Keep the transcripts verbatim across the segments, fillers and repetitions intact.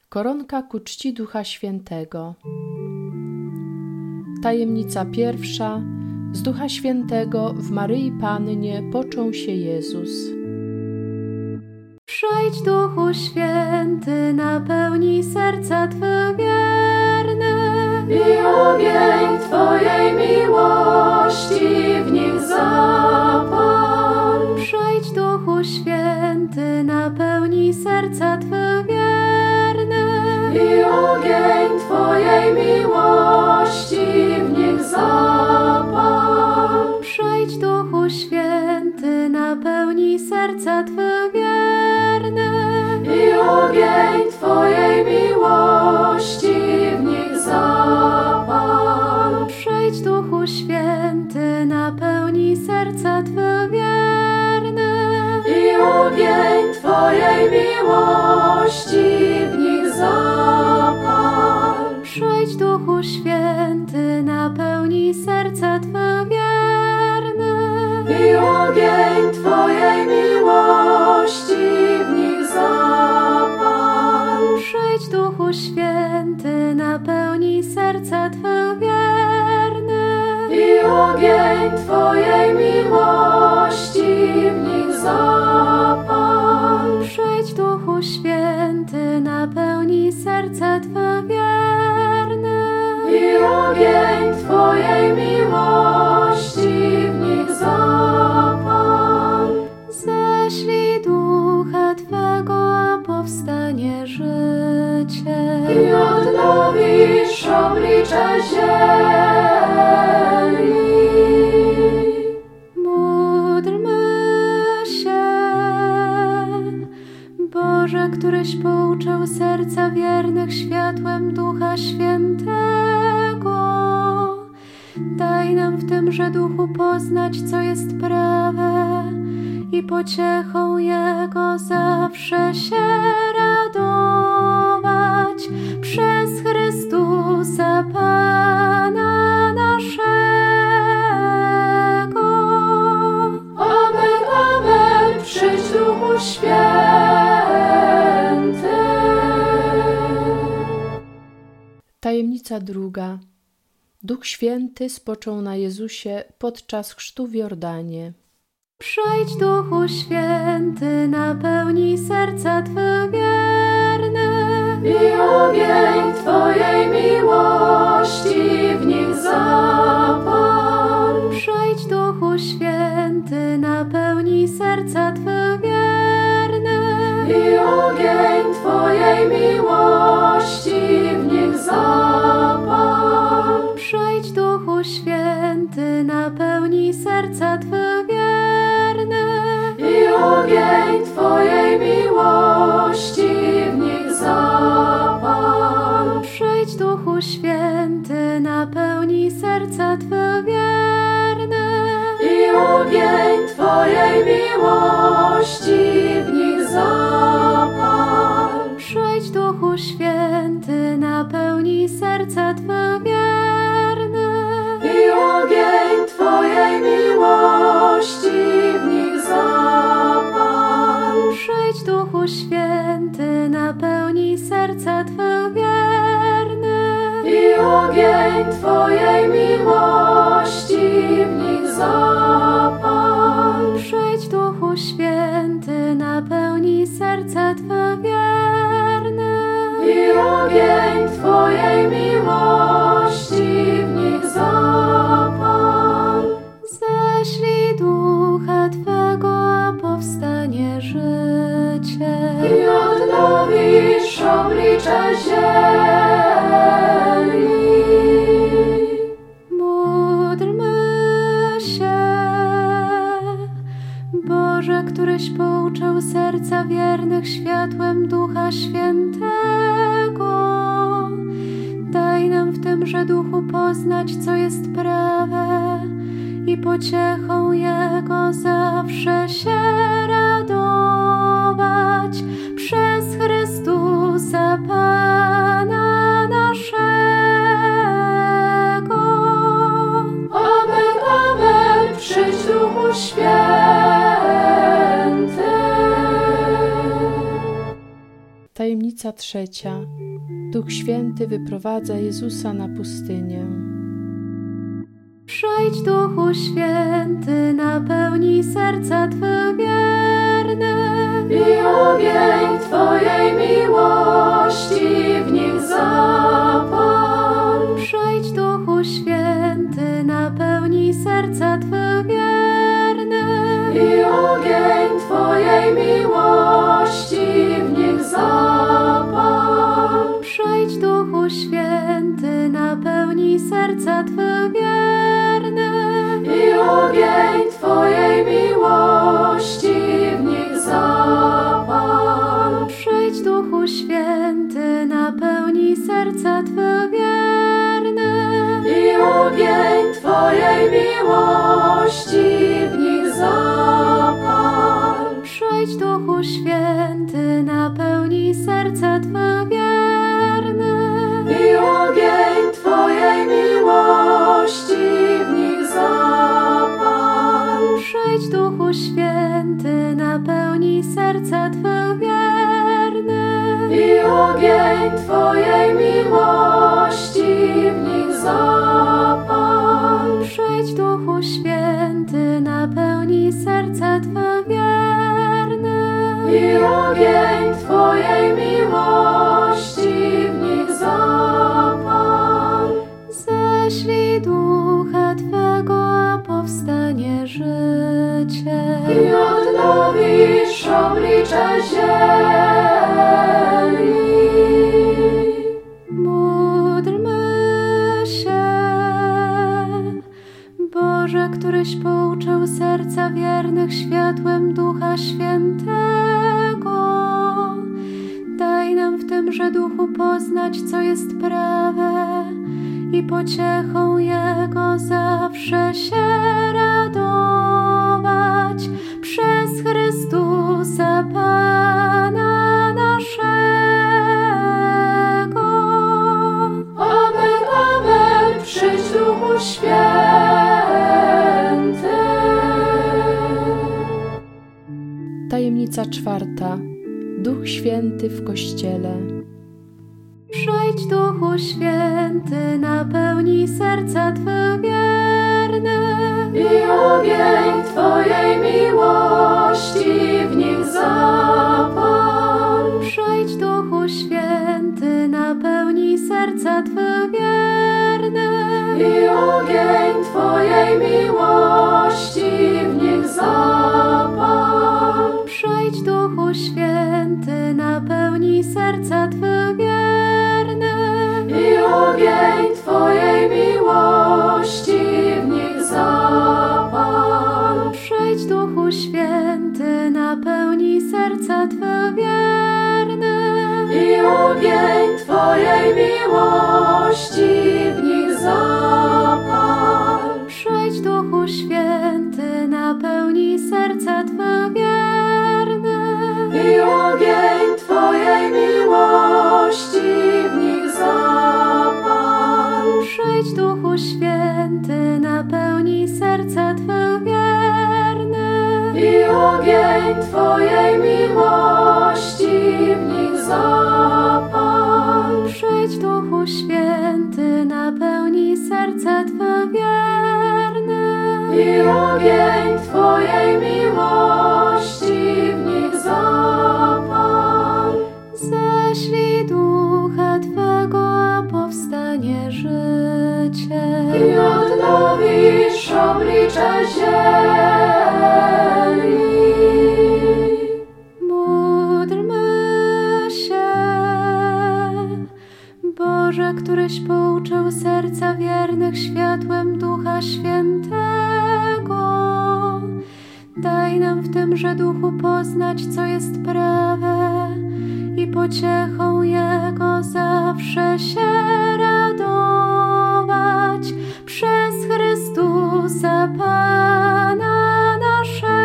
Koronka ku czci Ducha Świętego. Tajemnica pierwsza. Z Ducha Świętego w Maryi Pannie począł się Jezus. Przyjdź, Duchu Święty, napełnij serca Twe wierne i ogień Twojej miłości w nich zapal. Przyjdź, Duchu Święty, napełnij serca Twe wierne i ogień Twojej miłości w nich zapal. Przyjdź, Duchu Święty, napełnij serca Twe wierne i ogień Twojej miłości w nich zapal. Przyjdź, Duchu Święty, napełnij serca Twe wierne i ogień Twojej miłości w nich zapal. Przyjdź, Duchu Święty, napełnij serca Twe wierne i ogień Twojej miłości w nich zapal. Przyjdź, Duchu Święty, napełnij serca Twe wierne i ogień Twojej miłości w nich zapal. Przyjdź, Duchu Święty, napełnij serca Twe wierne i ogień Twojej miłości w nich zapal. Ześlij Ducha Twego, a powstanie życie i odnowisz oblicze ziemi. Módlmy się. Boże, któryś pouczał serca wiernych światłem Ducha Świętego, daj nam w tymże Duchu poznać, co jest prawe i pociechą Jego zawsze się radować przez Chrystusa Pana naszego. Amen, amen, przyjdź, Duchu Święty. Tajemnica druga. Duch Święty spoczął na Jezusie podczas chrztu w Jordanie. Przyjdź, Duchu Święty, napełnij serca Twe wierne i ogień Twojej miłości w nich zapal. Przyjdź, Duchu Święty, napełnij serca Twe wierne i ogień Twojej miłości w nich zapal. Przyjdź, Duchu Święty, napełnij serca Twe wierne i ogień Twojej miłości w nich zapal. Przyjdź, Duchu Święty, napełnij serca Twe wierne i ogień Twojej miłości w nich zapal. Przyjdź, Duchu Święty, napełnij serca Twe wierne i ogień Twojej miłości w nich zapal. Przyjdź, Duchu Święty, napełnij serca Twe wierne i ogień Twojej miłości w nich zapal. Przyjdź, Duchu Święty, napełnij serca Twe wierne i ogień Twojej miłości w nich zapal. Ześlij Ducha Twego, a powstanie życie i odnowisz oblicze ziemi. Módlmy się. Boże, któryś pouczał serca wiernych światłem Ducha Świętego, daj nam w tymże Duchu poznać, co jest prawe i pociechą Jego zawsze się radować przez Chrystusa Pana naszego. Amen, amen, przyjdź, Duchu Święty. Tajemnica trzecia. Duch Święty wyprowadza Jezusa na pustynię. Przyjdź, Duchu Święty, napełnij serca Twe wierne i ogień Twojej miłości w nich zapal. Przyjdź, Duchu Święty, napełnij serca Twe wierne i ogień Twojej miłości w nich zapal. Przyjdź, Duchu Święty, napełnij serca Twe wierne i ogień Twojej miłości w nich zapal. Przyjdź, Duchu Święty, napełnij serca Twe wierne i ogień Twojej miłości w nich zapal. Przyjdź, Duchu Święty, napełnij serca Twe wierne i ogień Twojej miłości w nich zapal. Przyjdź, Duchu Święty, napełnij serca Twe wierne i ogień Twojej miłości w nich zapal. Przyjdź, Duchu Święty, napełnij serca Twe wierne i ogień Twojej miłości w nich zapal. Ześlij Ducha Twego, a powstanie życie i odnowisz oblicze ziemi. Módlmy się. Boże, któryś pouczył serca wiernych światłem Ducha Świętego, daj nam w tymże Duchu poznać, co jest prawe i pociechą Jego zawsze się radować przez Chrystusa Pana naszego. Amen, amen, przyjdź, Duchu Święty. Tajemnica czwarta. Duch Święty w Kościele. Przyjdź, Duchu Święty, napełnij serca Twe wierne i ogień Twojej miłości w nich zapal. Przyjdź, Duchu Święty, napełnij serca Twe wierne i ogień Twojej miłości w nich zapal. Przyjdź, Duchu Święty, napełnij serca Twe wierne i ogień Twojej miłości w nich zapal. Przyjdź, Duchu Święty, napełnij serca Twe wierne i ogień Twojej miłości w nich zapal. Przyjdź, Duchu Święty, napełnij serca Twe wierne i ogień Twojej miłości w nich zapal. Przyjdź, Duchu Święty, napełnij serca Twe wierne i ogień Twojej miłości w nich zapal. Przyjdź, Duchu Święty, napełnij serca Twe wierne i ogień Twojej miłości w nich zapal. Ześlij Ducha Twego, a powstanie życie i odnowisz oblicze ziemi. Módlmy się. Boże, któryś pouczył serca wiernych światłem Ducha Świętego, daj nam w tymże Duchu poznać, co jest prawe i pociechą Jego zawsze się radować przez Chrystusa Pana naszego.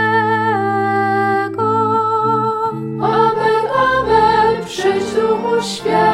Amen, amen, przyjdź, Duchu Święty.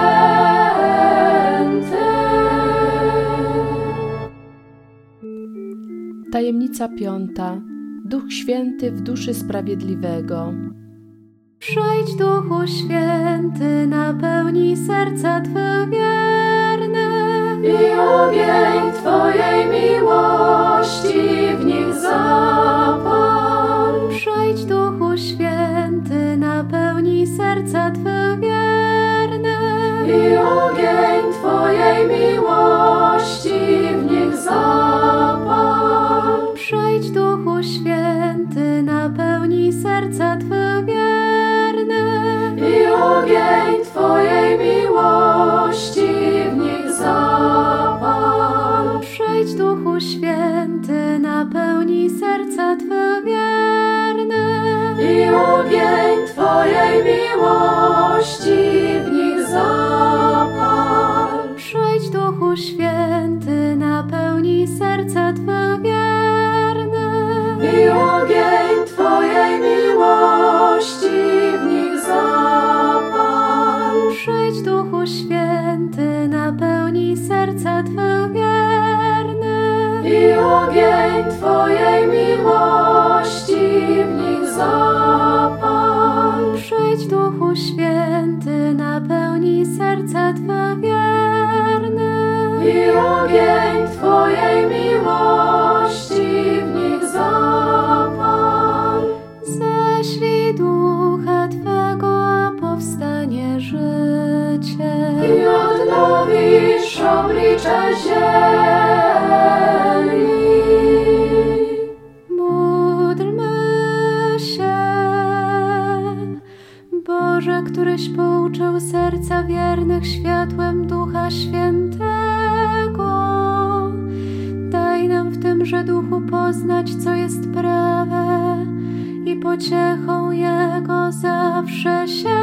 Tajemnica piąta. Duch Święty w duszy sprawiedliwego. Przyjdź Duchu Święty, napełnij serca Twe wierne i ogień Twojej miłości w nich zapal. Przyjdź Duchu Święty, napełnij serca Twe wierne i ogień Twojej miłości w nich zapal. Przyjdź Duchu Święty, napełnij serca Twe wierne i ogień Twojej miłości w nich zapal. Przyjdź Duchu Święty, napełnij serca Twe wierne i ogień Twojej miłości w nich zapal. Przyjdź Duchu Święty, napełnij serca Twe wierne i ogień Twojej miłości w nich zapal. Przyjdź Duchu Święty, napełnij serca Twe wierne i ogień Twojej miłości w nich zapal. Przyjdź Duchu Święty, napełnij serca Twe wierne i ogień Twojej miłości w nich zapal. Ześlij Ducha Twego, a powstanie życie I odnowisz oblicze ziemi. Módlmy się. Boże, któryś pouczył serca wiernych światłem Ducha Świętego, daj nam w tymże Duchu poznać, co jest prawe i pociechą Jego zawsze się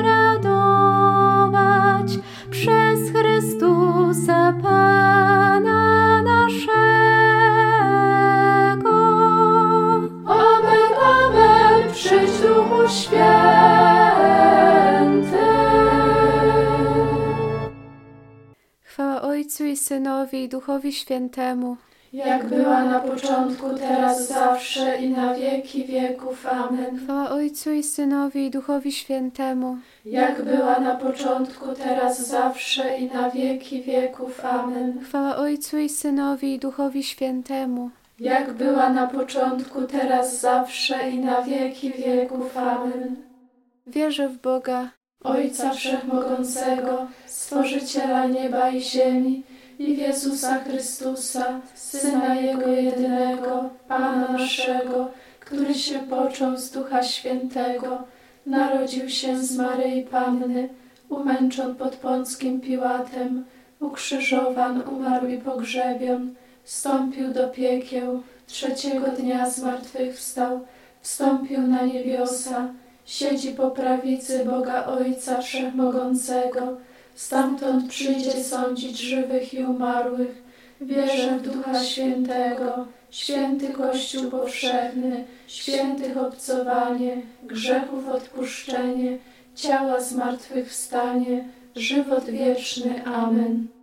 radować przez Chrystusa Pana naszego. Amen, amen, przyjdź Duchu Święty. Chwała Ojcu i Synowi i Duchowi Świętemu, Jak była na początku, teraz, zawsze i na wieki wieków. Amen. chwała Ojcu i Synowi i Duchowi Świętemu, Jak była na początku, teraz, zawsze i na wieki wieków. Amen. chwała Ojcu i Synowi i Duchowi Świętemu, Jak była na początku, teraz, zawsze i na wieki wieków. Amen. wierzę w Boga, Ojca Wszechmogącego, Stworzyciela nieba i ziemi, i w Jezusa Chrystusa, Syna Jego jedynego, Pana naszego, który się począł z Ducha Świętego, narodził się z Maryi Panny, umęczon pod Pąckim Piłatem, ukrzyżowan, umarł i pogrzebion, wstąpił do piekieł, trzeciego dnia zmartwychwstał, wstąpił na niebiosa, siedzi po prawicy Boga Ojca Wszechmogącego, stamtąd przyjdzie sądzić żywych i umarłych. Wierzę w Ducha Świętego, święty Kościół powszechny, świętych obcowanie, grzechów odpuszczenie, ciała zmartwychwstanie, żywot wieczny. Amen.